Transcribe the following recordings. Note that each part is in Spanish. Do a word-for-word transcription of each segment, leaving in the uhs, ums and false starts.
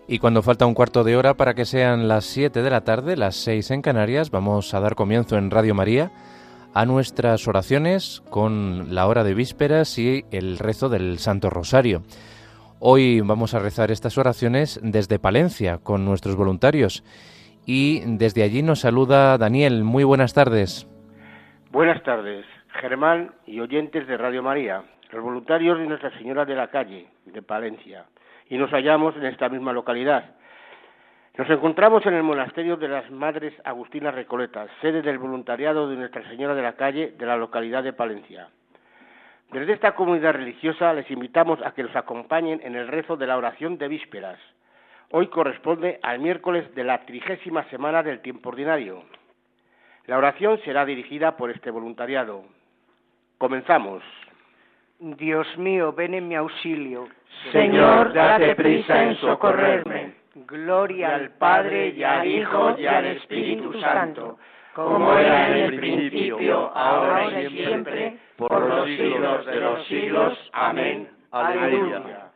Y cuando falta un cuarto de hora para que sean las siete de la tarde, las seis en Canarias, vamos a dar comienzo en Radio María a nuestras oraciones con la hora de vísperas y el rezo del Santo Rosario. Hoy vamos a rezar estas oraciones desde Palencia con nuestros voluntarios y desde allí nos saluda Daniel. Muy buenas tardes. Buenas tardes, Germán y oyentes de Radio María, los voluntarios de Nuestra Señora de la Calle, de Palencia, y nos hallamos en esta misma localidad. Nos encontramos en el monasterio de las Madres Agustinas Recoletas, sede del voluntariado de Nuestra Señora de la Calle de la localidad de Palencia. Desde esta comunidad religiosa les invitamos a que nos acompañen en el rezo de la oración de vísperas. Hoy corresponde al miércoles de la trigésima semana del tiempo ordinario. La oración será dirigida por este voluntariado. Comenzamos. Dios mío, ven en mi auxilio. Señor, date prisa en socorrerme. Gloria al Padre, y al Hijo, y al Espíritu Santo, como era en el principio, ahora y siempre, por los siglos de los siglos. Amén. Aleluya.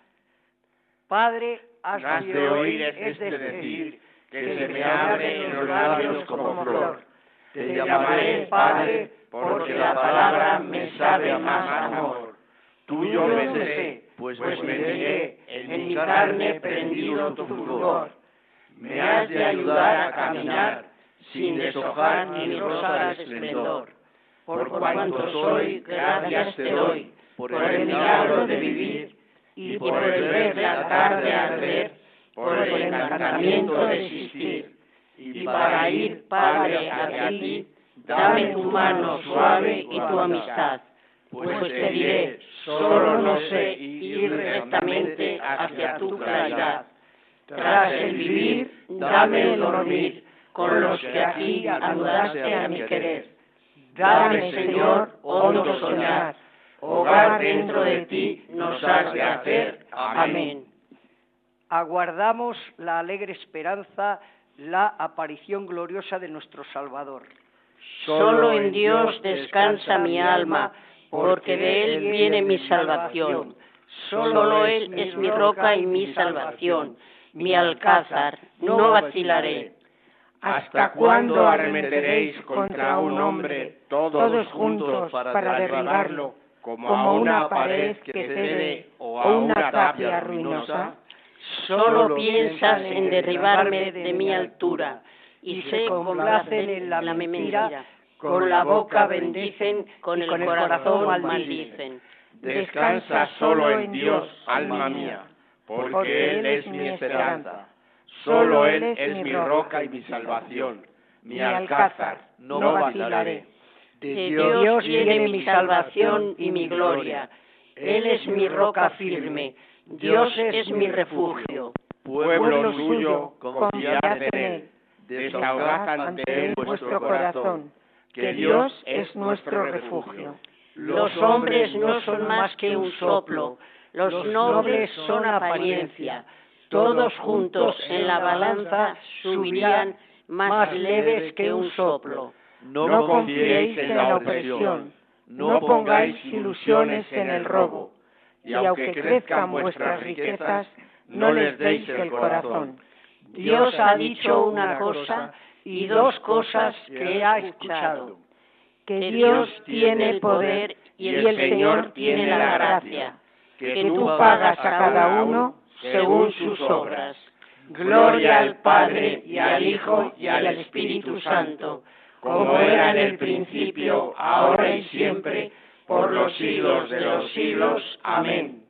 Padre, has de oír es de decir, que se me abren los labios como flor. Te llamaré Padre, porque la palabra me sabe más amor. Tuyo me sé, pues me diré, en mi carne prendido tu fulgor. Me has de ayudar a caminar, sin deshojar ni rozar esplendor. Por cuanto soy, gracias te doy, por el milagro de vivir, y por el ver la tarde arder, por el encantamiento de existir. Y para ir, Padre, hacia ti, dame tu mano suave y tu amistad. Pues te diré, solo no sé ir rectamente hacia tu claridad. Tras el vivir, dame el dormir, con los que aquí anudaste a mi querer. Dame, Señor, hondo soñar, hogar dentro de ti nos has de hacer. Amén. Aguardamos la alegre esperanza, la aparición gloriosa de nuestro Salvador. Solo en Dios descansa mi alma, porque de Él viene mi salvación. Solo Él es mi roca y mi salvación, mi alcázar, no vacilaré. ¿Hasta cuándo arremeteréis contra un hombre, todos juntos, para derribarlo, como a una pared que cede o a una tapia ruinosa? Solo piensas en derribarme de mi altura, y se complacen en la mentira, con la boca bendicen, con el corazón maldicen. Descansa solo en Dios, alma mía, porque Él es mi esperanza. Solo Él es mi roca y mi salvación, mi alcázar, no vacilaré. De Dios viene mi salvación y mi gloria. Él es mi roca firme, Dios es mi refugio. Pueblo suyo, confiad en Él, desahogad ante Él vuestro corazón, que Dios es nuestro refugio. Los hombres no son más que un soplo, los nobles son apariencia. Todos juntos en la balanza subirían más leves que un soplo. No confiéis en la opresión, no pongáis ilusiones en el robo, y aunque crezcan vuestras riquezas, no les deis el corazón. Dios ha dicho una cosa y dos cosas que ha escuchado: que Dios tiene el poder y el Señor tiene la gracia, que tú pagas a cada uno según sus obras. Gloria al Padre, y al Hijo, y al Espíritu Santo, como era en el principio, ahora y siempre, por los siglos de los siglos. Amén.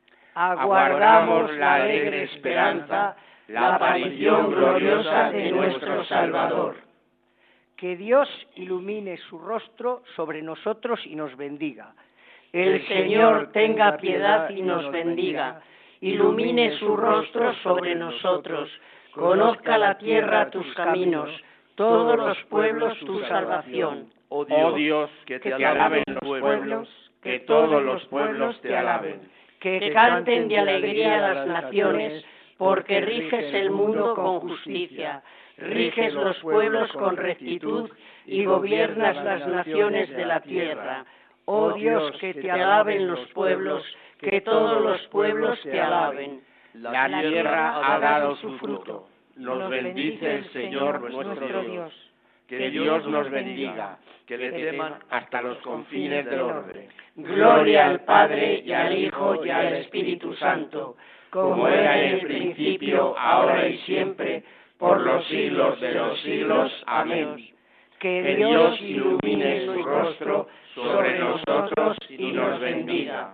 Aguardamos la alegre esperanza, la aparición gloriosa de nuestro Salvador. Que Dios ilumine su rostro sobre nosotros y nos bendiga. El Señor tenga piedad y nos bendiga. Ilumine su rostro sobre nosotros. Conozca la tierra tus caminos, todos los pueblos tu salvación. Oh Dios, oh Dios que te alaben los pueblos, que todos los pueblos te alaben. Que canten de alegría las naciones, porque riges el mundo con justicia, riges los pueblos con rectitud y gobiernas las naciones de la tierra. Oh Dios, que te alaben los pueblos, que todos los pueblos te alaben. La tierra ha dado su fruto. Nos bendice el Señor nuestro Dios. Que Dios nos bendiga, que le teman hasta los confines del orbe. Gloria al Padre, y al Hijo, y al Espíritu Santo, como era en el principio, ahora y siempre, por los siglos de los siglos. Amén. Que Que Dios ilumine su rostro sobre nosotros y nos bendiga.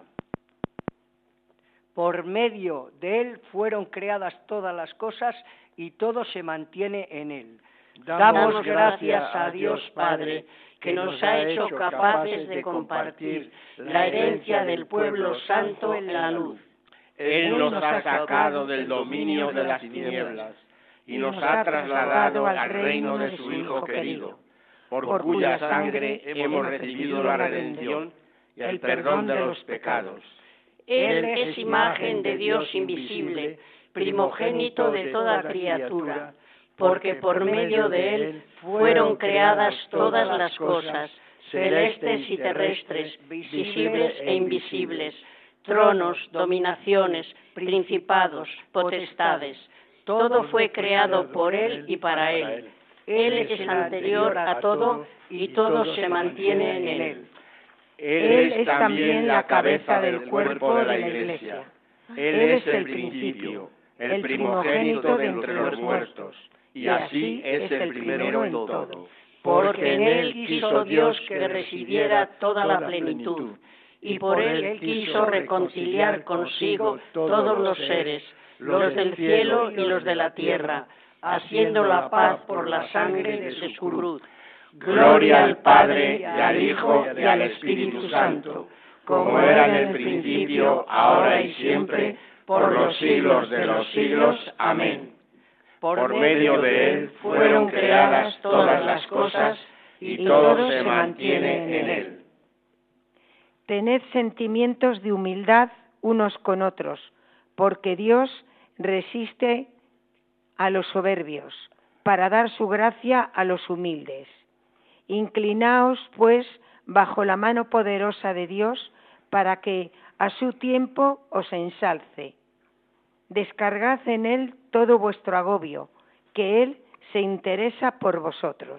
Por medio de Él fueron creadas todas las cosas y todo se mantiene en Él. Damos gracias a Dios Padre, que nos ha hecho capaces de compartir la herencia del pueblo santo en la luz. Él nos ha sacado del dominio de las tinieblas y nos ha trasladado al reino de su Hijo querido, por cuya sangre hemos recibido la redención y el perdón de los pecados. Él es imagen de Dios invisible, primogénito de toda criatura, porque por medio de Él fueron creadas todas las cosas, celestes y terrestres, visibles e invisibles, tronos, dominaciones, principados, potestades. Todo fue creado por Él y para Él. Él es anterior a todo y todo se mantiene en Él. Él es también la cabeza del cuerpo de la Iglesia. Él es el principio, el primogénito de entre los muertos, y así es el primero en todo. Porque en Él quiso Dios que residiera toda la plenitud, y por Él quiso reconciliar consigo todos los seres, los del cielo y los de la tierra, haciendo la paz por la sangre de su cruz. Gloria al Padre, y al Hijo, y al Espíritu Santo, como era en el principio, ahora y siempre, por los siglos de los siglos. Amén. Por medio de Él fueron creadas todas las cosas, y todo se mantiene en Él. Tened sentimientos de humildad unos con otros, porque Dios resiste a los soberbios, para dar su gracia a los humildes. Inclinaos, pues, bajo la mano poderosa de Dios, para que a su tiempo os ensalce. Descargad en Él todo vuestro agobio, que Él se interesa por vosotros.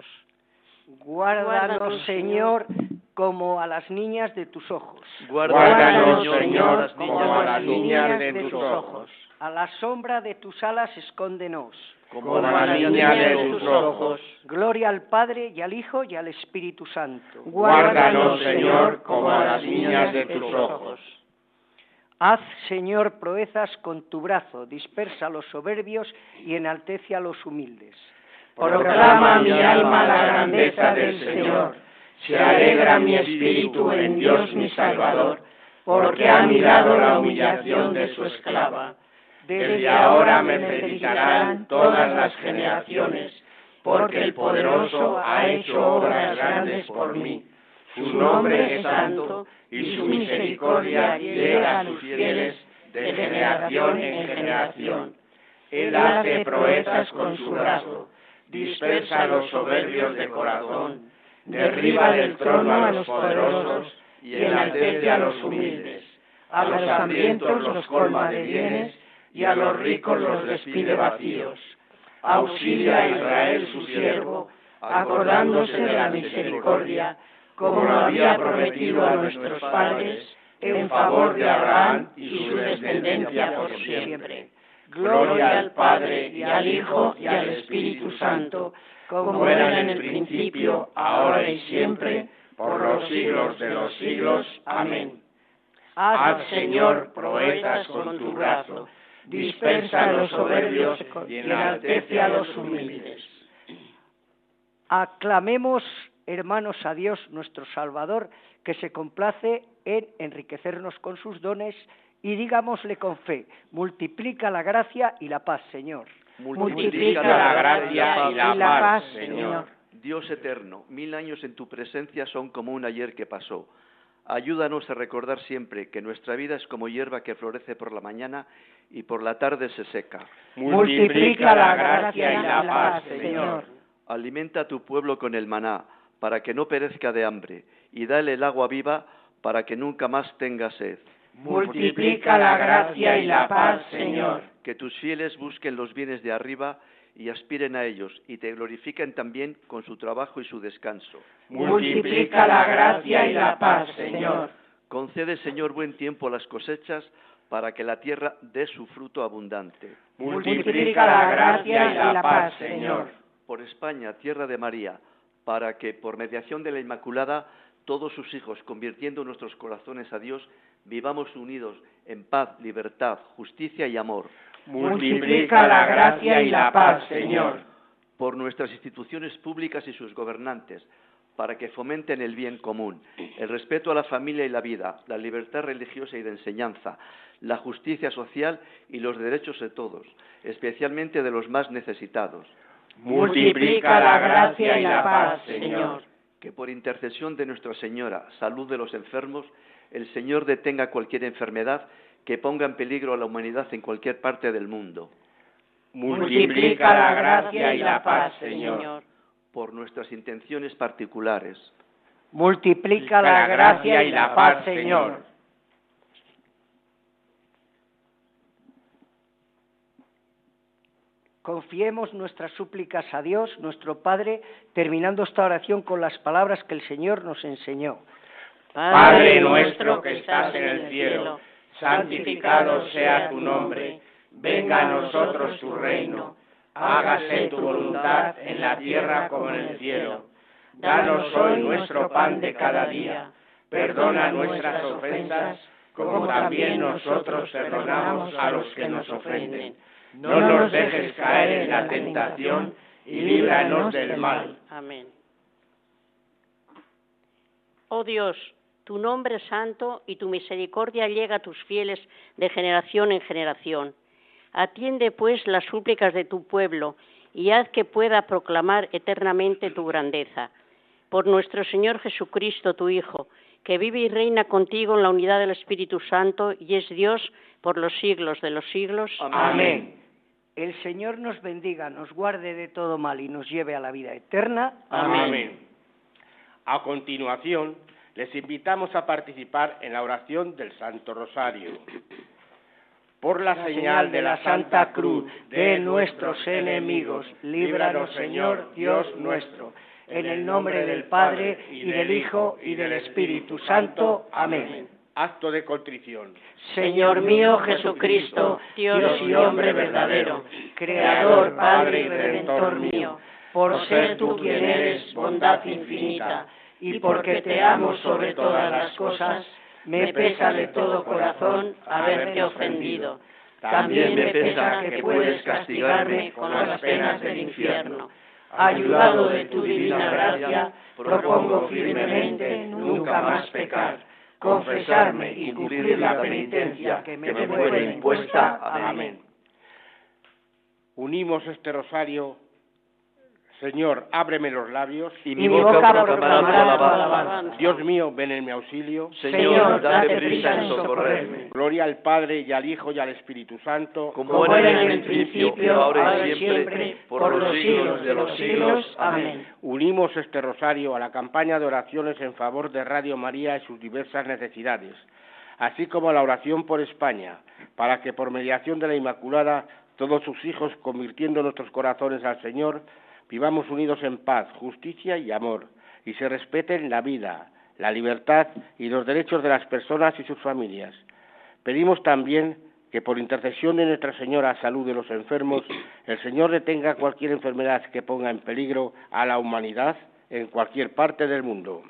Guárdanos, Señor, como a las niñas de tus ojos. Guárdanos, Señor, como a las niñas de tus ojos. A la sombra de tus alas escóndenos. Como a la niña de tus ojos. Gloria al Padre, y al Hijo, y al Espíritu Santo. Guárdanos, Señor, como a las niñas de tus ojos. Haz, Señor, proezas con tu brazo, dispersa a los soberbios y enaltece a los humildes. Proclama mi alma la grandeza del Señor. Se alegra mi espíritu en Dios mi Salvador, porque ha mirado la humillación de su esclava. Desde ahora me felicitarán todas las generaciones, porque el Poderoso ha hecho obras grandes por mí. Su nombre es santo, y su misericordia llega a sus fieles de generación en generación. Él hace proezas con su brazo, dispersa a los soberbios de corazón, derriba del trono a los poderosos y enaltece a los humildes. A los hambrientos los colma de bienes y a los ricos los despide vacíos. Auxilia a Israel su siervo, acordándose de la misericordia, como lo había prometido a nuestros padres, en favor de Abraham y su descendencia por siempre. Gloria al Padre, y al Hijo, y al Espíritu Santo, como era en el principio, ahora y siempre, por los siglos de los siglos. Amén. Haz, Señor, proezas con tu brazo, dispersa a los soberbios y enaltece a los humildes. Aclamemos, hermanos, a Dios nuestro Salvador, que se complace en enriquecernos con sus dones, y digámosle con fe: multiplica la gracia y la paz, Señor. Multiplica la gracia y la, y la paz, paz, Señor. Señor. Dios eterno, mil años en tu presencia son como un ayer que pasó. Ayúdanos a recordar siempre que nuestra vida es como hierba que florece por la mañana y por la tarde se seca. Multiplica la gracia y la paz, Señor. Alimenta a tu pueblo con el maná, para que no perezca de hambre, y dale el agua viva, para que nunca más tenga sed. Multiplica la gracia y la paz, Señor. Que tus fieles busquen los bienes de arriba y aspiren a ellos, y te glorifiquen también con su trabajo y su descanso. Multiplica la gracia y la paz, Señor. Concede, Señor, buen tiempo a las cosechas, para que la tierra dé su fruto abundante. Multiplica la gracia y la paz, Señor. Por España, tierra de María, para que, por mediación de la Inmaculada, todos sus hijos, convirtiendo nuestros corazones a Dios, vivamos unidos en paz, libertad, justicia y amor. Multiplica la gracia y la paz, Señor. Por nuestras instituciones públicas y sus gobernantes, para que fomenten el bien común, el respeto a la familia y la vida, la libertad religiosa y de enseñanza, la justicia social y los derechos de todos, especialmente de los más necesitados. Multiplica la gracia y la paz, Señor. Que por intercesión de Nuestra Señora, salud de los enfermos, el Señor detenga cualquier enfermedad que ponga en peligro a la humanidad en cualquier parte del mundo. Multiplica la gracia y la paz, Señor. Por nuestras intenciones particulares. Multiplica la gracia y la paz, Señor. Confiemos nuestras súplicas a Dios, nuestro Padre, terminando esta oración con las palabras que el Señor nos enseñó. Padre nuestro que estás en el cielo, santificado sea tu nombre, venga a nosotros tu reino, hágase tu voluntad en la tierra como en el cielo. Danos hoy nuestro pan de cada día, perdona nuestras ofensas, como también nosotros perdonamos a los que nos ofenden. No nos dejes caer en la tentación y líbranos del mal. Amén. Oh Dios, tu nombre es santo y tu misericordia llega a tus fieles de generación en generación. Atiende, pues, las súplicas de tu pueblo y haz que pueda proclamar eternamente tu grandeza. Por nuestro Señor Jesucristo, tu Hijo, que vive y reina contigo en la unidad del Espíritu Santo y es Dios por los siglos de los siglos. Amén. El Señor nos bendiga, nos guarde de todo mal y nos lleve a la vida eterna. Amén. Amén. A continuación, les invitamos a participar en la oración del Santo Rosario. Por la señal de la Santa Cruz de nuestros enemigos, líbranos, Señor, Dios nuestro, en el nombre del Padre, y del Hijo, y del Espíritu Santo. Amén. Acto de contrición. Señor mío Jesucristo, Dios y hombre verdadero, Creador, Padre y Redentor mío, por ser tú quien eres bondad infinita, y porque te amo sobre todas las cosas, me pesa de todo corazón haberte ofendido. También me pesa que puedes castigarme con las penas del infierno. Ayudado de tu divina gracia, propongo firmemente nunca más pecar, confesarme y cumplir la penitencia que me fuere impuesta. Amén. Unimos este rosario. Señor, ábreme los labios, y mi boca proclamará tu alabanza. Dios mío, ven en mi auxilio. Señor, date prisa en socorrerme. Gloria al Padre, y al Hijo, y al Espíritu Santo, como era en el principio, ahora y siempre, por los siglos de los siglos. Amén. Unimos este rosario a la campaña de oraciones en favor de Radio María y sus diversas necesidades, así como a la oración por España, para que por mediación de la Inmaculada, todos sus hijos, convirtiendo nuestros corazones al Señor, vivamos unidos en paz, justicia y amor, y se respeten la vida, la libertad y los derechos de las personas y sus familias. Pedimos también que por intercesión de Nuestra Señora Salud de los enfermos, el Señor detenga cualquier enfermedad que ponga en peligro a la humanidad en cualquier parte del mundo.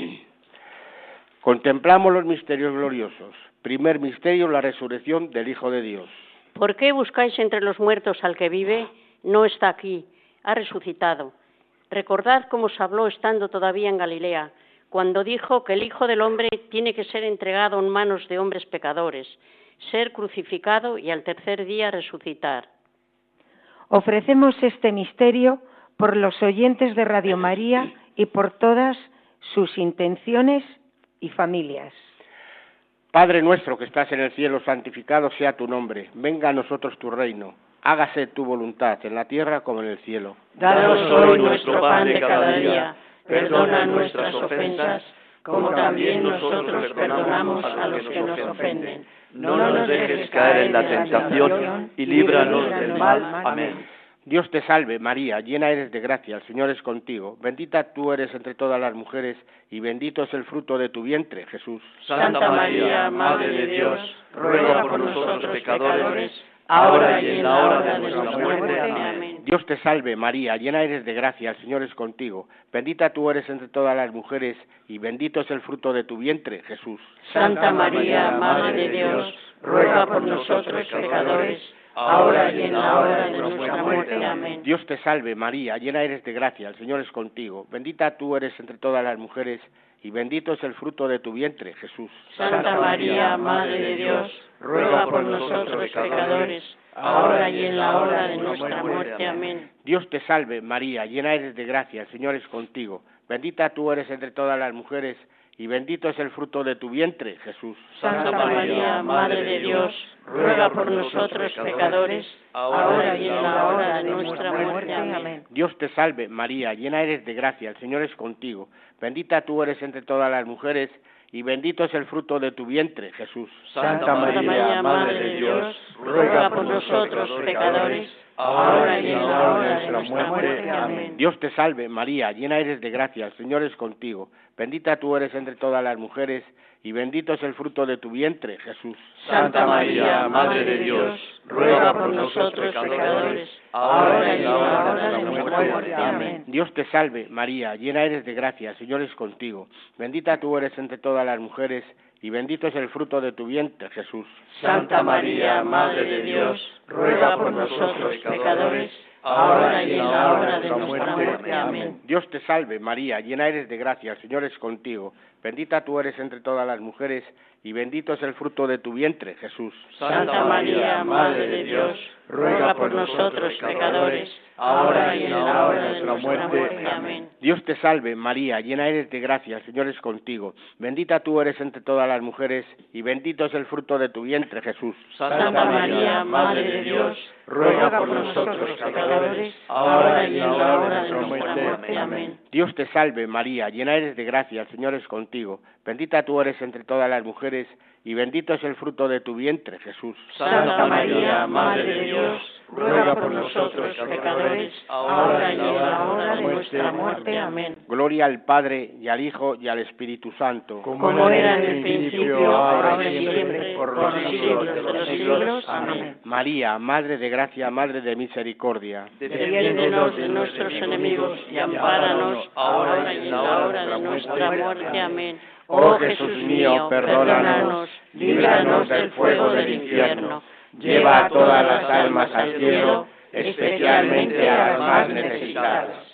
Contemplamos los misterios gloriosos. Primer misterio, la resurrección del Hijo de Dios. ¿Por qué buscáis entre los muertos al que vive? No está aquí, ha resucitado. Recordad cómo os habló estando todavía en Galilea, cuando dijo que el Hijo del Hombre tiene que ser entregado en manos de hombres pecadores, ser crucificado y al tercer día resucitar. Ofrecemos este misterio por los oyentes de Radio María y por todas sus intenciones y familias. Padre nuestro que estás en el cielo, santificado sea tu nombre. Venga a nosotros tu reino. Hágase tu voluntad en la tierra como en el cielo. Danos hoy nuestro pan de cada día. Perdona nuestras ofensas, como también nosotros perdonamos a los que nos ofenden. No nos dejes caer en la tentación y líbranos del mal. Amén. Dios te salve, María, llena eres de gracia, el Señor es contigo. Bendita tú eres entre todas las mujeres, y bendito es el fruto de tu vientre, Jesús. Santa María, Madre de Dios, ruega por nosotros pecadores, ahora y en la hora de nuestra muerte. Amén. Dios te salve, María, llena eres de gracia, el Señor es contigo. Bendita tú eres entre todas las mujeres, y bendito es el fruto de tu vientre, Jesús. Santa María, Madre de Dios, ruega por nosotros pecadores, ahora y en la hora de nuestra muerte. Amén. Dios te salve, María, llena eres de gracia, el Señor es contigo. Bendita tú eres entre todas las mujeres, y bendito es el fruto de tu vientre, Jesús. Santa María, Madre de Dios, ruega por nosotros pecadores, ahora y en la hora de nuestra muerte. Amén. Dios te salve, María, llena eres de gracia, el Señor es contigo. Bendita tú eres entre todas las mujeres, y bendito es el fruto de tu vientre, Jesús. Santa María, Madre de Dios, ruega por nosotros pecadores, ahora y en la hora de nuestra muerte. Amén. Dios te salve, María, llena eres de gracia, el Señor es contigo. Bendita tú eres entre todas las mujeres, y bendito es el fruto de tu vientre, Jesús. Santa María, Madre de Dios, ruega por nosotros pecadores, ahora y en la hora de nuestra muerte. Amén. Dios te salve, María, llena eres de gracia, el Señor es contigo. Bendita tú eres entre todas las mujeres, y bendito es el fruto de tu vientre, Jesús. Santa María, Madre de Dios, ruega por nosotros pecadores, ahora y en la hora de nuestra muerte. Amén. Dios te salve, María, llena eres de gracia, el Señor es contigo. Bendita tú eres entre todas las mujeres, y bendito es el fruto de tu vientre, Jesús. Santa María, Madre de Dios, ruega por nosotros pecadores, ahora y en la hora de nuestra muerte. Amén. Dios te salve, María, llena eres de gracia, el Señor es contigo. Bendita tú eres entre todas las mujeres, y bendito es el fruto de tu vientre, Jesús. Santa María, Madre de Dios, ruega por nosotros pecadores, ahora y en la hora de nuestra muerte. Amén. Dios te salve, María, llena eres de gracia, el Señor es contigo. Bendita tú eres entre todas las mujeres, y bendito es el fruto de tu vientre, Jesús. Santa María, Madre de Dios, ruega por nosotros pecadores, ahora y en la hora de nuestra muerte. Amén. Dios te salve, María, llena eres de gracia, el Señor es contigo. Bendita tú eres entre todas las mujeres, y bendito es el fruto de tu vientre, Jesús. Santa María, Madre de Dios, ruega por nosotros pecadores, ahora y en la hora de nuestra muerte. Amén. Gloria al Padre, y al Hijo, y al Espíritu Santo. Como era en el principio, ahora y siempre, por los siglos de los siglos. Amén. María, Madre de gracia, Madre de misericordia. Defiéndenos de nuestros enemigos y ampáranos ahora y en la hora de nuestra muerte. Amén. Oh Jesús mío, perdónanos, líbranos del fuego del infierno, lleva a todas las almas al cielo, especialmente a las más necesitadas.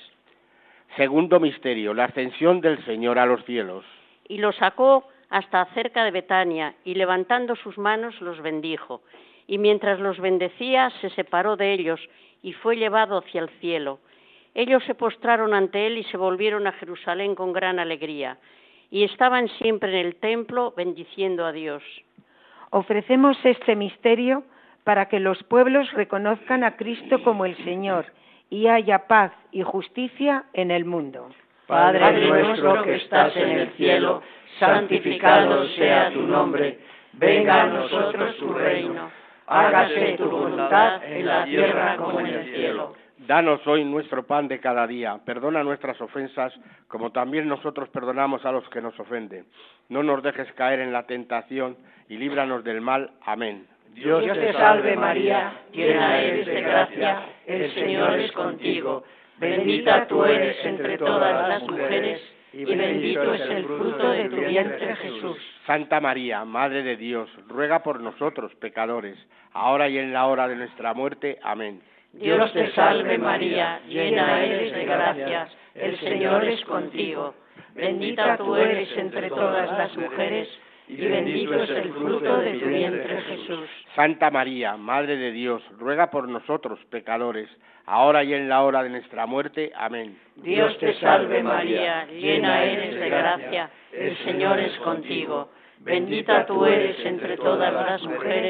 Segundo misterio, la ascensión del Señor a los cielos. Y los sacó hasta cerca de Betania, y levantando sus manos los bendijo. Y mientras los bendecía, se separó de ellos, y fue llevado hacia el cielo. Ellos se postraron ante él y se volvieron a Jerusalén con gran alegría. Y estaban siempre en el templo bendiciendo a Dios. Ofrecemos este misterio para que los pueblos reconozcan a Cristo como el Señor y haya paz y justicia en el mundo. Padre nuestro que estás en el cielo, santificado sea tu nombre. Venga a nosotros tu reino. Hágase tu voluntad en la tierra como en el cielo. Danos hoy nuestro pan de cada día. Perdona nuestras ofensas, como también nosotros perdonamos a los que nos ofenden. No nos dejes caer en la tentación y líbranos del mal. Amén. Dios te salve María, llena eres de gracia, el Señor es contigo. Bendita tú eres entre todas las mujeres, y bendito es el fruto de tu vientre, Jesús. Santa María, Madre de Dios, ruega por nosotros pecadores, ahora y en la hora de nuestra muerte. Amén. Dios te salve María, llena eres de gracia, el Señor es contigo. Bendita tú eres entre todas las mujeres, y bendito es el fruto de tu vientre, Jesús. Santa María, Madre de Dios, ruega por nosotros pecadores, ahora y en la hora de nuestra muerte. Amén. Dios te salve María, llena eres de gracia, el Señor es contigo. Bendita tú eres entre todas las mujeres,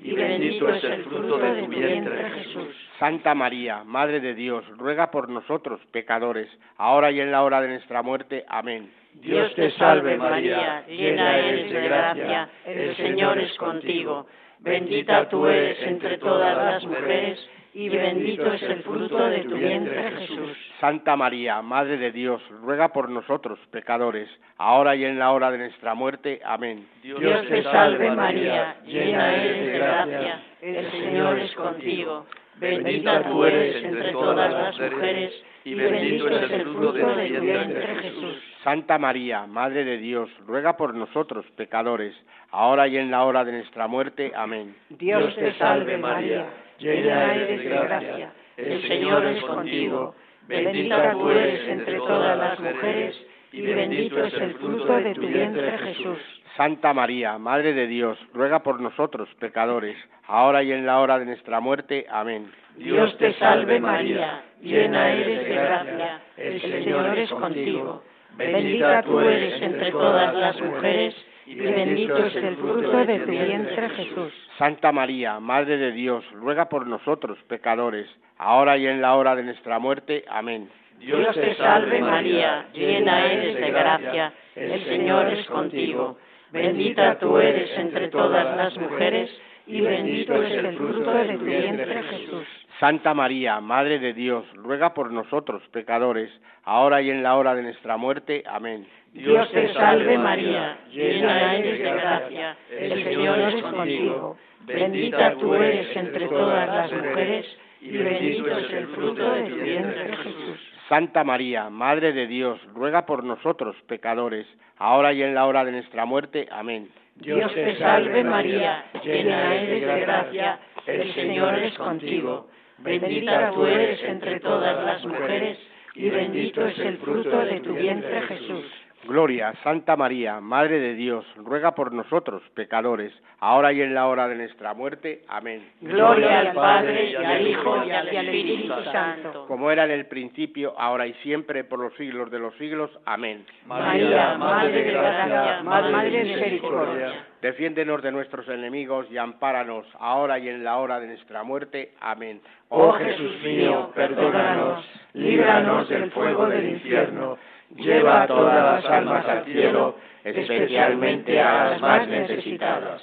y bendito es el fruto de tu vientre, Jesús. Santa María, Madre de Dios, ruega por nosotros, pecadores, ahora y en la hora de nuestra muerte. Amén. Dios te salve María, llena eres de gracia, el Señor es contigo. Bendita tú eres entre todas las mujeres, y bendito es el fruto de tu vientre, Jesús. Santa María, Madre de Dios, ruega por nosotros, pecadores, ahora y en la hora de nuestra muerte. Amén. Dios te salve María, llena eres de gracia, el Señor es contigo. Bendita tú eres entre todas las mujeres, y bendito es el fruto de tu vientre, Jesús. Santa María, Madre de Dios, ruega por nosotros, pecadores, ahora y en la hora de nuestra muerte. Amén. Dios te salve María, llena eres de gracia, el Señor es contigo. Bendita tú eres entre todas las mujeres, y bendito es el fruto de tu vientre, Jesús. Santa María, Madre de Dios, ruega por nosotros, pecadores, ahora y en la hora de nuestra muerte. Amén. Dios te salve María, llena eres de gracia, el Señor es contigo. Bendita tú eres entre todas las mujeres, y bendito es el fruto de tu vientre, Jesús. Santa María, Madre de Dios, ruega por nosotros, pecadores, ahora y en la hora de nuestra muerte. Amén. Dios te salve María, llena eres de gracia, el Señor es contigo. Bendita tú eres entre todas las mujeres, y bendito es el fruto de tu vientre, Jesús. Santa María, Madre de Dios, ruega por nosotros, pecadores, ahora y en la hora de nuestra muerte. Amén. Dios te salve María, llena eres de gracia, el Señor es contigo. Bendita tú eres entre todas las mujeres, y bendito es el fruto de tu vientre, Jesús. Santa María, Madre de Dios, ruega por nosotros, pecadores, ahora y en la hora de nuestra muerte. Amén. Dios te salve María, llena eres de gracia, el Señor es contigo. Bendita tú eres entre todas las mujeres, y bendito es el fruto de tu vientre, Jesús. Gloria, Santa María, Madre de Dios, ruega por nosotros, pecadores, ahora y en la hora de nuestra muerte. Amén. Gloria al Padre, y al Hijo, y al Espíritu Santo. Como era en el principio, ahora y siempre, por los siglos de los siglos. Amén. María, Madre de gracia, Madre de misericordia. Defiéndenos de nuestros enemigos y ampáranos, ahora y en la hora de nuestra muerte. Amén. Oh Jesús mío, perdónanos, líbranos del fuego del infierno, lleva a todas las almas al cielo, especialmente a las más necesitadas.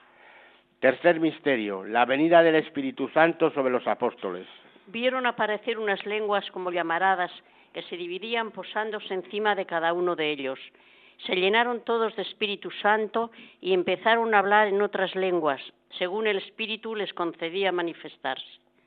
Tercer misterio, la venida del Espíritu Santo sobre los apóstoles. Vieron aparecer unas lenguas como llamaradas que se dividían posándose encima de cada uno de ellos. Se llenaron todos de Espíritu Santo y empezaron a hablar en otras lenguas, según el Espíritu les concedía manifestarse.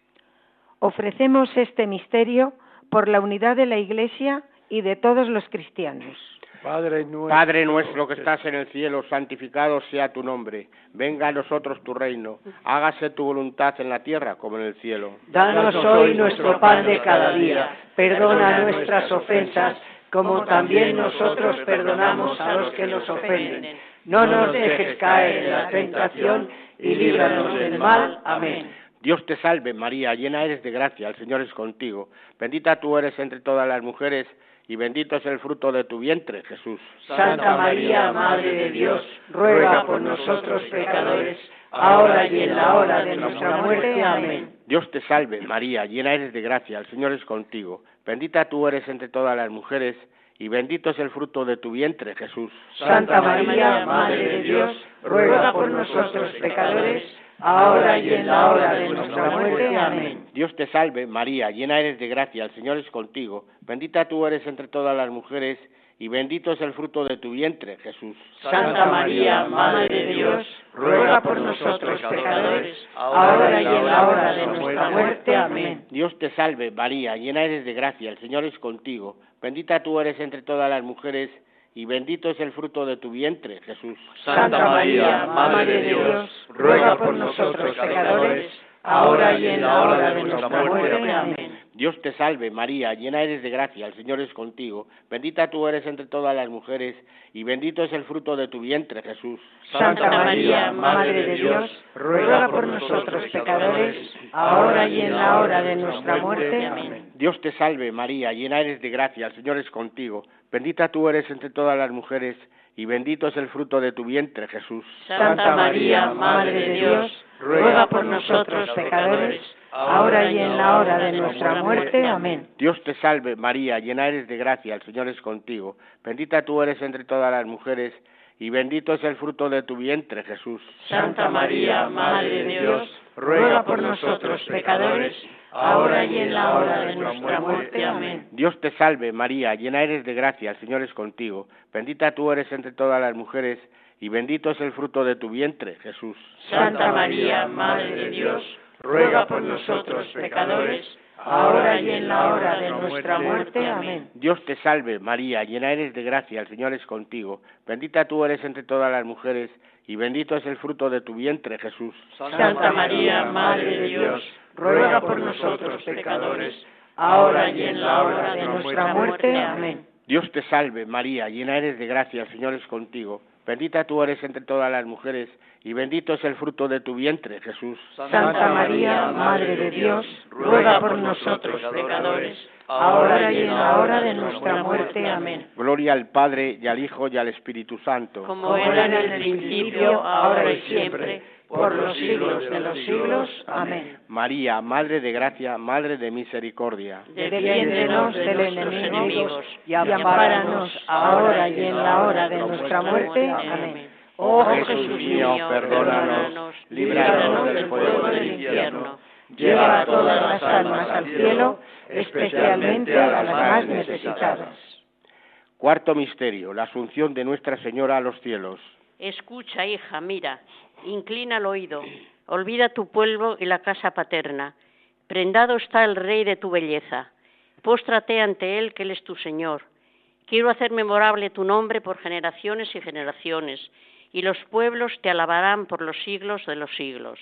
Ofrecemos este misterio por la unidad de la Iglesia y de todos los cristianos. Padre nuestro, Padre nuestro que estás en el cielo, santificado sea tu nombre. Venga a nosotros tu reino. Hágase tu voluntad en la tierra como en el cielo. Danos hoy nuestro pan de cada día. Perdona nuestras ofensas, como también nosotros perdonamos a los que nos ofenden. No nos dejes caer en la tentación y líbranos del mal. Amén. Dios te salve, María, llena eres de gracia, el Señor es contigo. Bendita tú eres entre todas las mujeres, y bendito es el fruto de tu vientre, Jesús. Santa María, Madre de Dios, ruega por nosotros pecadores, ahora y en la hora de nuestra muerte. Amén. Dios te salve, María, llena eres de gracia, el Señor es contigo. Bendita tú eres entre todas las mujeres, y bendito es el fruto de tu vientre, Jesús. Santa María, Madre de Dios, ruega por nosotros pecadores, ahora y en la hora de nuestra muerte. Amén. Dios te salve, María, llena eres de gracia, el Señor es contigo. Bendita tú eres entre todas las mujeres, y bendito es el fruto de tu vientre, Jesús. Santa María, Madre de Dios, ruega por nosotros pecadores, ahora y en la hora de nuestra muerte. Amén. Dios te salve, María, llena eres de gracia, el Señor es contigo. Bendita tú eres entre todas las mujeres, y bendito es el fruto de tu vientre, Jesús. Santa María, Madre de Dios, ruega por nosotros pecadores, ahora y en la hora de nuestra muerte. Amén. Dios te salve, María, llena eres de gracia, el Señor es contigo. Bendita tú eres entre todas las mujeres, y bendito es el fruto de tu vientre, Jesús. Santa María, Madre de Dios, ruega por nosotros pecadores, ahora y en la hora de nuestra muerte. Amén. Dios te salve, María, llena eres de gracia, el Señor es contigo. Bendita tú eres entre todas las mujeres, y bendito es el fruto de tu vientre, Jesús. Santa María, Madre de Dios, ruega por nosotros pecadores, ahora y en la hora de nuestra muerte. Amén. Dios te salve, María, llena eres de gracia, el Señor es contigo. Bendita tú eres entre todas las mujeres, y bendito es el fruto de tu vientre, Jesús. Santa María, Madre de Dios, ruega por nosotros pecadores, ahora y en la hora de nuestra muerte. Amén. Dios te salve, María, llena eres de gracia, el Señor es contigo. Bendita tú eres entre todas las mujeres, y bendito es el fruto de tu vientre, Jesús. Santa María, Madre de Dios, ruega por nosotros pecadores, ahora y en la hora de nuestra muerte. Amén. Dios te salve, María, llena eres de gracia, el Señor es contigo. Bendita tú eres entre todas las mujeres, y bendito es el fruto de tu vientre, Jesús. Santa María, Madre de Dios, ruega por nosotros pecadores, ahora y en la hora de nuestra muerte. Amén. Dios te salve, María, llena eres de gracia, el Señor es contigo. Bendita tú eres entre todas las mujeres, y bendito es el fruto de tu vientre, Jesús. Santa María, Madre de Dios, ruega por nosotros pecadores, ahora y en la hora de nuestra muerte. Amén. Gloria al Padre, y al Hijo, y al Espíritu Santo. Como era en el principio, ahora y siempre, por los siglos de los siglos. Amén. María, Madre de gracia, Madre de misericordia. Defiéndenos de los enemigos, y ampáranos ahora y en la hora de nuestra muerte. Amén. Oh Jesús mío, perdónanos, líbranos del fuego del infierno, lleva a todas las almas al cielo, especialmente a las más necesitadas. Cuarto misterio, la asunción de Nuestra Señora a los cielos. Escucha, hija, mira, inclina el oído, olvida tu pueblo y la casa paterna. Prendado está el Rey de tu belleza. Póstrate ante él, que él es tu Señor. Quiero hacer memorable tu nombre por generaciones y generaciones, y los pueblos te alabarán por los siglos de los siglos.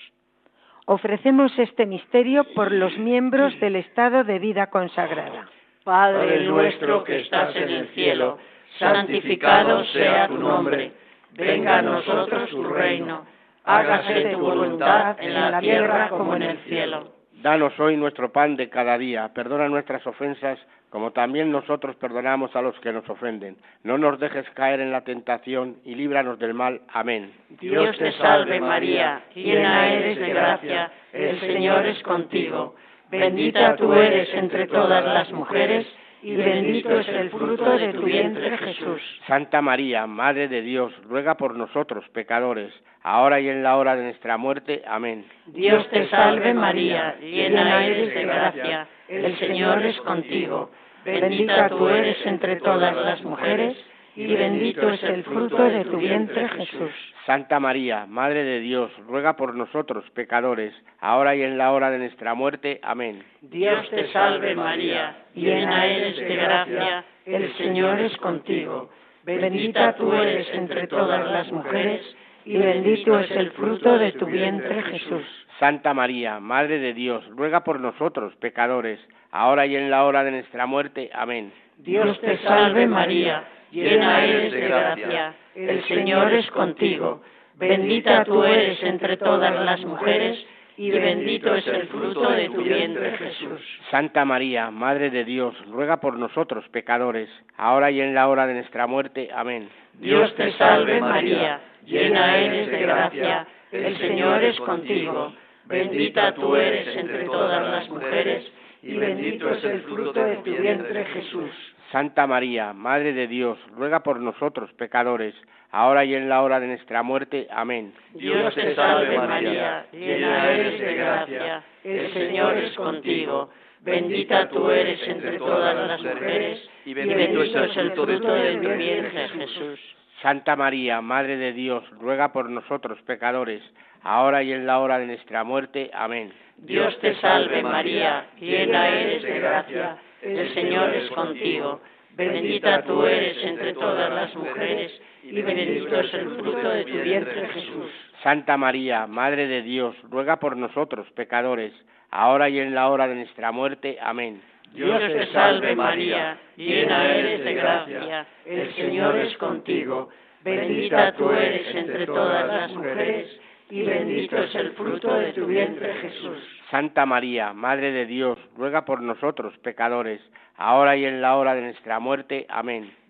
Ofrecemos este misterio por los miembros del estado de vida consagrada. Padre nuestro que estás en el cielo, santificado sea tu nombre. Venga a nosotros tu reino. Hágase tu voluntad en la tierra como en el cielo. Danos hoy nuestro pan de cada día. Perdona nuestras ofensas, como también nosotros perdonamos a los que nos ofenden. No nos dejes caer en la tentación y líbranos del mal. Amén. Dios te salve María, llena eres de gracia, el Señor es contigo. Bendita tú eres entre todas las mujeres, y bendito es el fruto de tu vientre, Jesús. Santa María, Madre de Dios, ruega por nosotros pecadores, ahora y en la hora de nuestra muerte. Amén. Dios te salve María, llena eres de gracia, el Señor es contigo. Bendita tú eres entre todas las mujeres, y bendito es el fruto de tu vientre, Jesús. Santa María, Madre de Dios, ruega por nosotros pecadores, ahora y en la hora de nuestra muerte. Amén. Dios te salve María, llena eres de gracia, el Señor es contigo. Bendita tú eres entre todas las mujeres, y bendito es el fruto de tu vientre, Jesús. Santa María, Madre de Dios, ruega por nosotros pecadores, ahora y en la hora de nuestra muerte. Amén. Dios te salve María, llena eres de gracia, el Señor es contigo. Bendita tú eres entre todas las mujeres, y bendito es el fruto de tu vientre, Jesús. Santa María, Madre de Dios, ruega por nosotros pecadores, ahora y en la hora de nuestra muerte. Amén. Dios te salve María, llena eres de gracia, el Señor es contigo. Bendita tú eres entre todas las mujeres, y bendito es el fruto de tu vientre, Jesús. Santa María, Madre de Dios, ruega por nosotros pecadores, ahora y en la hora de nuestra muerte. Amén. Dios te salve María, llena eres de gracia, el Señor es contigo. Bendita tú eres entre todas las mujeres, y bendito es el fruto de tu vientre, Jesús. Santa María, Madre de Dios, ruega por nosotros pecadores, ahora y en la hora de nuestra muerte. Amén. Dios te salve María, llena eres de gracia, el Señor es contigo. Bendita tú eres entre todas las mujeres, y bendito es el fruto de tu vientre, Jesús. Santa María, Madre de Dios, ruega por nosotros pecadores, ahora y en la hora de nuestra muerte. Amén. Dios te salve María, llena eres de gracia, el Señor es contigo. Bendita tú eres entre todas las mujeres, y bendito es el fruto de tu vientre, Jesús. Santa María, Madre de Dios, ruega por nosotros pecadores, ahora y en la hora de nuestra muerte. Amén.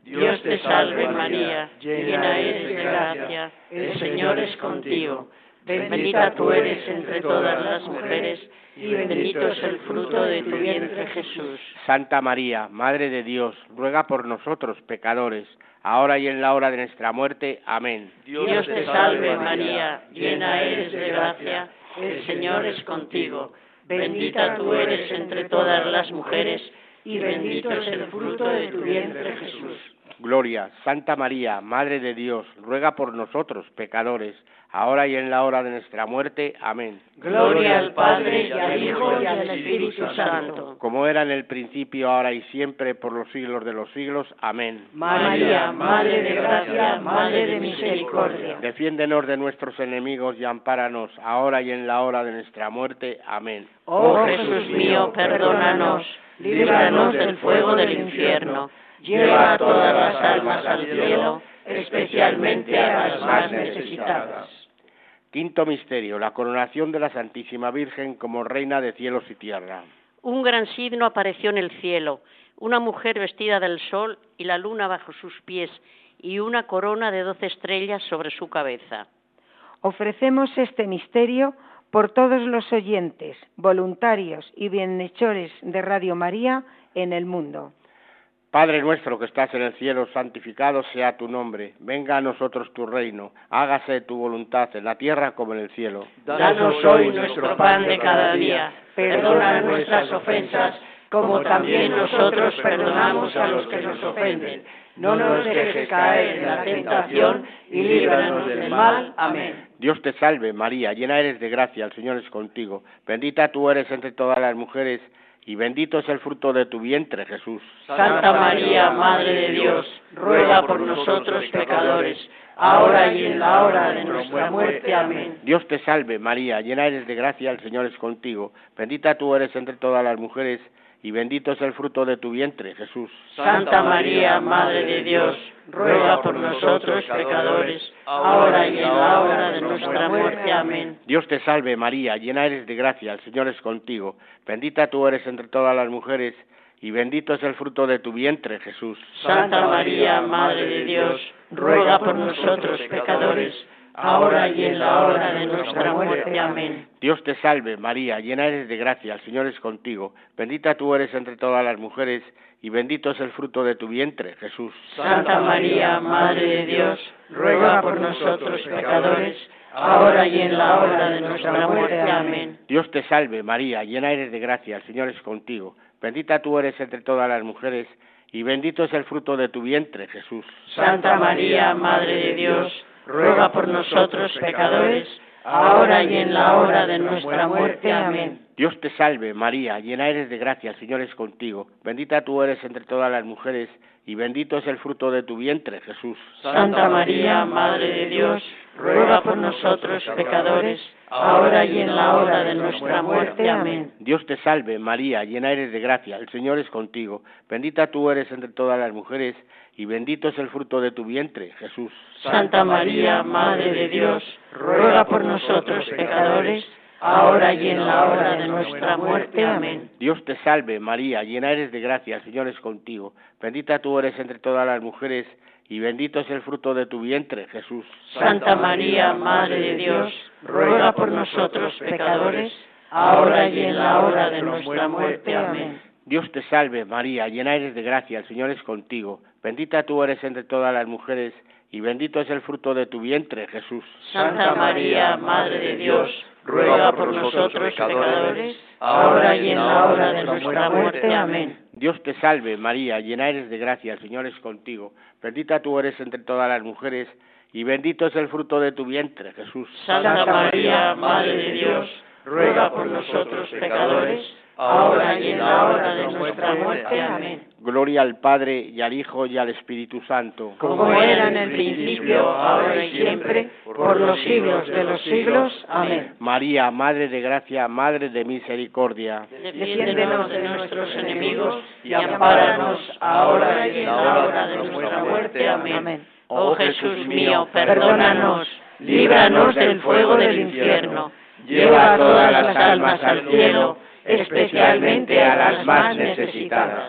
Dios te salve María, llena eres de gracia, el Señor es contigo. Bendita tú eres entre todas las mujeres, y bendito es el fruto de tu vientre Jesús. Santa María, Madre de Dios, ruega por nosotros pecadores, ahora y en la hora de nuestra muerte. Amén. Dios te salve María, llena eres de gracia, el Señor es contigo. Bendita tú eres entre todas las mujeres, y bendito es el fruto de tu vientre Jesús. Gloria, Santa María, Madre de Dios, ruega por nosotros pecadores, ahora y en la hora de nuestra muerte. Amén. Gloria al Padre, y al Hijo, y al Espíritu Santo. Como era en el principio, ahora y siempre, por los siglos de los siglos. Amén. María, Madre de gracia, Madre de misericordia. Defiéndenos de nuestros enemigos y ampáranos, ahora y en la hora de nuestra muerte. Amén. Oh Jesús mío, perdónanos, líbranos del fuego del infierno, lleva a todas las almas al cielo, especialmente a las más necesitadas. Quinto misterio, la coronación de la Santísima Virgen como Reina de cielos y tierra. Un gran signo apareció en el cielo, una mujer vestida del sol y la luna bajo sus pies, y una corona de doce estrellas sobre su cabeza. Ofrecemos este misterio por todos los oyentes, voluntarios y bienhechores de Radio María en el mundo. Padre nuestro que estás en el cielo, santificado sea tu nombre. Venga a nosotros tu reino. Hágase tu voluntad en la tierra como en el cielo. Danos hoy nuestro pan de cada día. Perdona nuestras ofensas, como también nosotros perdonamos a los que nos ofenden. No nos dejes caer en la tentación y líbranos del mal. Amén. Dios te salve, María, llena eres de gracia, el Señor es contigo. Bendita tú eres entre todas las mujeres, y bendito es el fruto de tu vientre, Jesús. Santa María, Madre de Dios, ruega por nosotros pecadores, ahora y en la hora de nuestra muerte. Amén. Dios te salve, María, llena eres de gracia, el Señor es contigo. Bendita tú eres entre todas las mujeres, y bendito es el fruto de tu vientre, Jesús. Santa María, Madre de Dios, ruega por nosotros pecadores, ahora y en la hora de nuestra muerte. Amén. Dios te salve, María, llena eres de gracia, el Señor es contigo. Bendita tú eres entre todas las mujeres, y bendito es el fruto de tu vientre, Jesús. Santa María, Madre de Dios, ruega por nosotros pecadores, ahora y en la hora de nuestra muerte. Amén. Dios te salve, María, llena eres de gracia, el Señor es contigo. Bendita tú eres entre todas las mujeres, y bendito es el fruto de tu vientre, Jesús. Santa María, Madre de Dios, ruega por nosotros pecadores, ahora y en la hora de nuestra muerte. Amén. Dios te salve, María, llena eres de gracia, el Señor es contigo. Bendita tú eres entre todas las mujeres, y bendito es el fruto de tu vientre, Jesús. Santa María, Madre de Dios, ruega por nosotros pecadores, ahora y en la hora de nuestra muerte. Amén. Dios te salve, María, llena eres de gracia, el Señor es contigo. Bendita tú eres entre todas las mujeres, y bendito es el fruto de tu vientre, Jesús. Santa María, Madre de Dios, ruega por nosotros pecadores, ahora y en la hora de nuestra muerte. Amén. Dios te salve, María, llena eres de gracia, el Señor es contigo. Bendita tú eres entre todas las mujeres, y bendito es el fruto de tu vientre, Jesús. Santa María, Madre de Dios, ruega por nosotros pecadores, ahora y en la hora de nuestra muerte. Amén. Dios te salve, María, llena eres de gracia, el Señor es contigo. Bendita tú eres entre todas las mujeres, y bendito es el fruto de tu vientre, Jesús. Santa María, Madre de Dios, ruega por nosotros pecadores, ahora y en la hora de nuestra muerte. Amén. Dios te salve, María, llena eres de gracia, el Señor es contigo. Bendita tú eres entre todas las mujeres, y bendito es el fruto de tu vientre, Jesús. Santa María, Madre de Dios, ruega por nosotros pecadores, ahora y en la hora de nuestra muerte. Amén. Dios te salve, María, llena eres de gracia, el Señor es contigo. Bendita tú eres entre todas las mujeres, y bendito es el fruto de tu vientre, Jesús. Santa María, Madre de Dios, ruega por nosotros pecadores, ahora y en la hora de nuestra muerte. Amén. Gloria al Padre, y al Hijo, y al Espíritu Santo. Como era en el principio, ahora y siempre, por los siglos de los siglos. Amén. María, Madre de gracia, Madre de misericordia. Defiéndenos de nuestros enemigos, y ampáranos ahora y en la hora de nuestra muerte. Amén. Oh Jesús mío, perdónanos, líbranos del fuego del infierno, lleva a todas las almas al cielo, especialmente a las más necesitadas.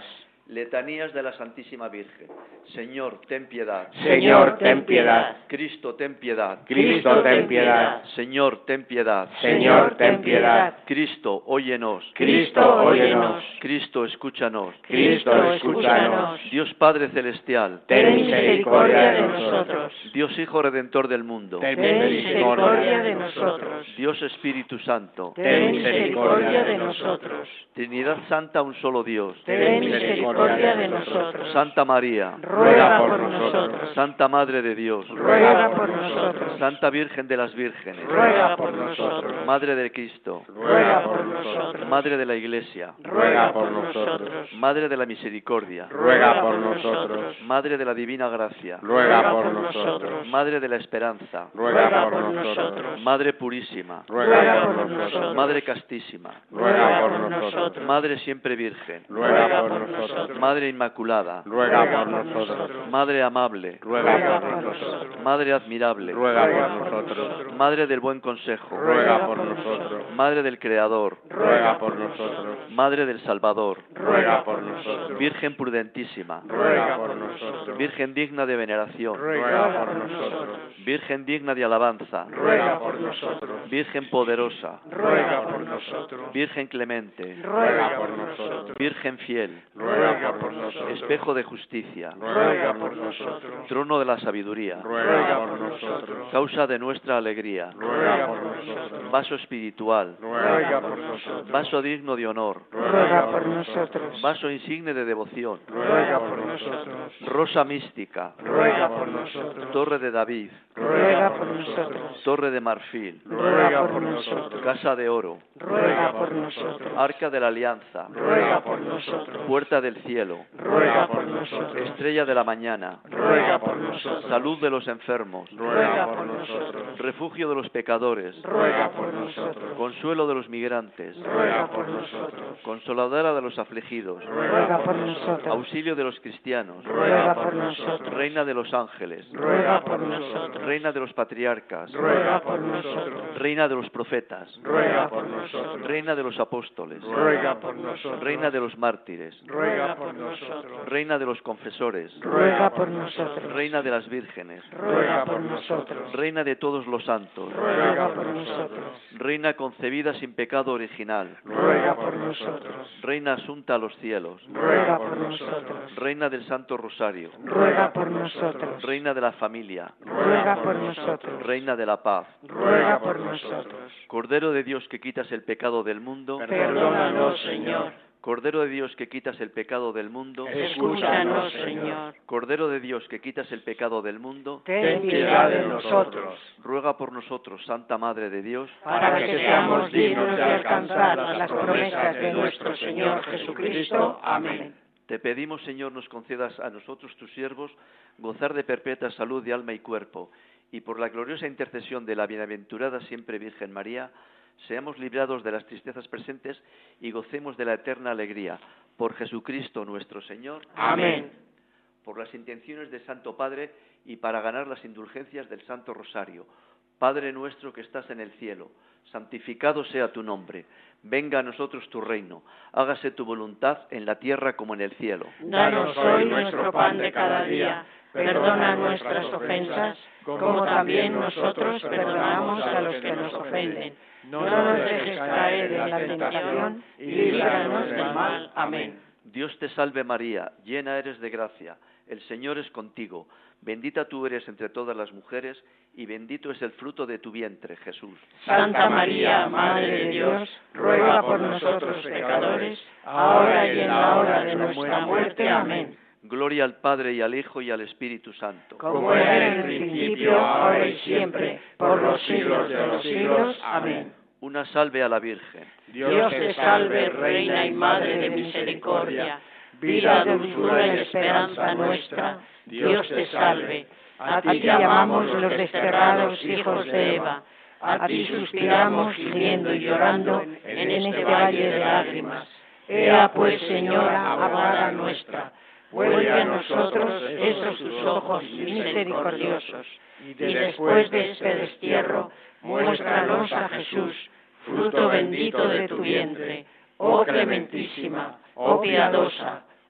Letanías de la Santísima Virgen. Señor, ten piedad. Señor, ten piedad. Cristo, ten piedad. Cristo, ten piedad. Señor, ten piedad. Señor, ten piedad. Cristo, óyenos. Cristo, óyenos. Cristo, escúchanos. Cristo, escúchanos. Dios Padre Celestial, Ten misericordia de nosotros. Dios Hijo Redentor del mundo, Ten Ten misericordia misericordia de nosotros. Dios Espíritu Santo, Ten misericordia de nosotros. Trinidad Santa, un solo Dios. Ten misericordia de nosotros. Santa María, Ruega por nosotros. Santa Madre de Dios, Ruega por nosotros. Santa Virgen de las Vírgenes, Ruega por nosotros. Madre de Cristo, Ruega por nosotros. Madre de la Iglesia, Ruega por nosotros. Madre de la Misericordia, Ruega por nosotros. Madre de la Divina Gracia, Ruega por nosotros. Madre de la Esperanza, Ruega por nosotros. Madre Purísima, Ruega por nosotros. Madre Castísima, Ruega por nosotros. Madre Siempre Virgen, Ruega por nosotros. Madre Inmaculada, Ruega por nosotros. Madre Amable, Ruega por nosotros. Madre Admirable, Ruega por nosotros. Madre del Buen Consejo, Ruega por nosotros. Madre del Creador, Ruega por nosotros. Madre del Salvador, Ruega por nosotros. Virgen prudentísima, Ruega por nosotros. Virgen digna de veneración, Ruega por nosotros. Virgen digna de alabanza, Ruega por nosotros. Virgen poderosa, Ruega por nosotros. Virgen clemente, Ruega por nosotros. Virgen fiel, Ruega por nosotros. espejo de justicia, Ruega por nosotros. trono de la sabiduría, Ruega por nosotros. causa de nuestra alegría, Ruega por nosotros. vaso espiritual, Ruega por nosotros. vaso digno de honor, Ruega por nosotros. vaso insigne de devoción, Ruega por nosotros. rosa mística, Ruega por nosotros. torre de David, Ruega por nosotros. torre de marfil, Ruega por nosotros. casa de oro, Ruega por nosotros. arca de la alianza, Ruega por nosotros. puerta del cielo, Ruega por nosotros. estrella de la mañana, Ruega por nosotros. salud de los enfermos, Ruega por nosotros. refugio de los pecadores, Ruega por nosotros. consuelo de los migrantes, Ruega por nosotros. consoladora de los afligidos, Ruega por nosotros. auxilio de los cristianos, Ruega por nosotros. reina de los ángeles, Ruega por nosotros. reina de los patriarcas, Ruega por nosotros. reina de los profetas, Ruega por nosotros. reina de los apóstoles, Ruega por nosotros. reina de los mártires, Ruega por nosotros. reina de los confesores, Ruega por nosotros. reina de las vírgenes, Ruega por nosotros. reina de todos los santos, Ruega por nosotros. reina concebida sin pecado original, Ruega por nosotros. reina asunta a los cielos, Ruega por nosotros. reina del Santo Rosario, Ruega por nosotros. reina de la familia, Ruega por nosotros. reina de la paz, Ruega por nosotros. Cordero de Dios que quitas el pecado del mundo, Perdónanos, Señor. Cordero de Dios que quitas el pecado del mundo, Escúchanos, Señor. Cordero de Dios que quitas el pecado del mundo, Ten piedad de nosotros, ruega por nosotros, Santa Madre de Dios, para que seamos dignos de alcanzar las promesas de nuestro Señor Jesucristo. Amén. Te pedimos, Señor, nos concedas a nosotros, tus siervos, gozar de perpetua salud de alma y cuerpo, y por la gloriosa intercesión de la bienaventurada siempre Virgen María, seamos librados de las tristezas presentes y gocemos de la eterna alegría. Por Jesucristo nuestro Señor. Amén. Por las intenciones del Santo Padre y para ganar las indulgencias del Santo Rosario. Padre nuestro que estás en el cielo, santificado sea tu nombre. Venga a nosotros tu reino. Hágase tu voluntad en la tierra como en el cielo. Danos hoy nuestro pan de cada día. Perdona nuestras ofensas, como también nosotros perdonamos a los que nos ofenden. No nos dejes caer en la tentación y líbranos del mal. Amén. Dios te salve María, llena eres de gracia. El Señor es contigo. Bendita tú eres entre todas las mujeres y bendito es el fruto de tu vientre, Jesús. Santa María, Madre de Dios, ruega por nosotros pecadores, ahora y en la hora de nuestra muerte. Amén. Gloria al Padre y al Hijo y al Espíritu Santo. Como era en el principio, ahora y siempre, por los siglos de los siglos. Amén. Una salve a la Virgen. Dios te salve, Reina y Madre de misericordia, vida, dulzura y esperanza nuestra. Dios te salve. A ti llamamos los desterrados hijos de Eva. A ti suspiramos gimiendo y llorando en este valle de lágrimas. Ea pues, Señora, abogada nuestra, vuelve a nosotros esos tus ojos misericordiosos, y después de este destierro, muéstranos a Jesús, fruto bendito de tu vientre. Oh clementísima, oh piadosa,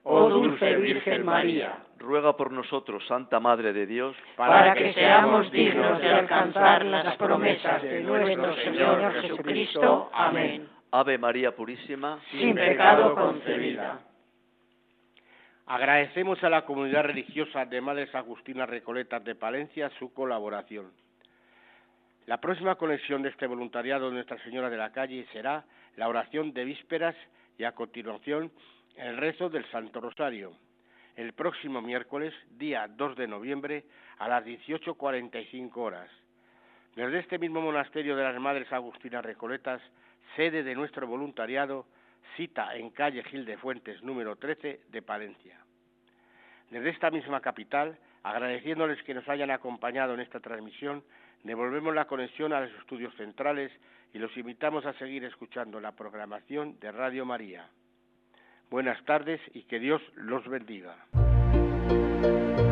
oh dulce Virgen María, ruega por nosotros, Santa Madre de Dios, para que seamos dignos de alcanzar las promesas de nuestro Señor Jesucristo. Amén. Ave María Purísima, sin pecado concebida. Agradecemos a la comunidad religiosa de Madres Agustinas Recoletas de Palencia su colaboración. La próxima conexión de este voluntariado de Nuestra Señora de la Calle será la oración de vísperas y a continuación el rezo del Santo Rosario. El próximo miércoles, día dos de noviembre, a las dieciocho cuarenta y cinco horas. Desde este mismo monasterio de las Madres Agustinas Recoletas, sede de nuestro voluntariado, cita en calle Gil de Fuentes, número trece, de Palencia. Desde esta misma capital, agradeciéndoles que nos hayan acompañado en esta transmisión, devolvemos la conexión a los estudios centrales y los invitamos a seguir escuchando la programación de Radio María. Buenas tardes y que Dios los bendiga.